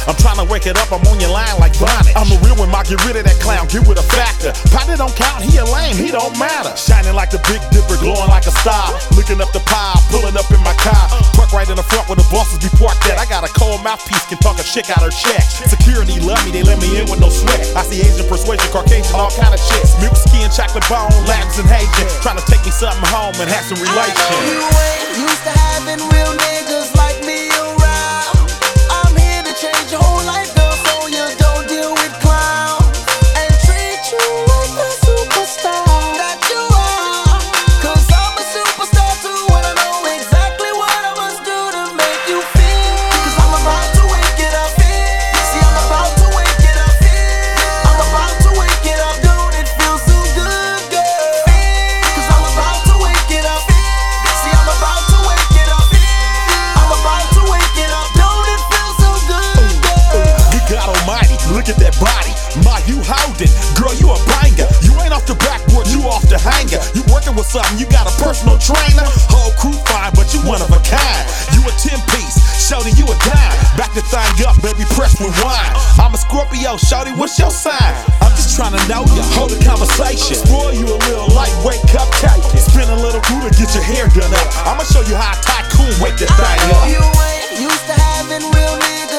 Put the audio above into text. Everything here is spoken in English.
I'm trying to wake it up, I'm on your line like Bonnet. I'm a real one, ma, get rid of that clown, get with a factor. Potty don't count, he a lame, he don't matter. Shining like the Big Dipper, glowing like a star. Looking up the pile, pulling up in my car. Park right in the front where the bosses be parked at. I got a cold mouthpiece, can talk a chick out her check. Security love me, they let me in with no sweat. I see Asian persuasion, Caucasian, all kind of chicks. Milk skin, chocolate bone, Latins and Haitian. Trying to take me something home and have some relation. You ain't used to having real niggas like me around. I'm here to change your whole life, girl, so you don't deal with clowns and treat you like the superstar that you are. Cause I'm a superstar too, and I know exactly what I must do to make you feel. Cause I'm about to wake it up. See, I'm about to wake it up. I'm about to wake it up. Don't it feel so good, girl? Cause I'm about to wake it up. See, I'm about to wake it up. I'm about to wake it up. Don't it feel so good, girl? Good God Almighty, look at that body. Ma, you holding, girl, you a banger. You ain't off the backboard, you off the hanger. You working with something, you got a personal trainer. Whole crew fine, but you one of a kind. You a 10-piece, shawty, you a dime. Back the thing up, baby, press rewind. I'm a Scorpio, shawty, what's your sign? I'm just trying to know ya, hold a conversation. Spoil you a little lightweight cupcake. Spin a little glue to get your hair done up. I'ma show you how a tycoon wake that thing up. You ain't used to having real niggas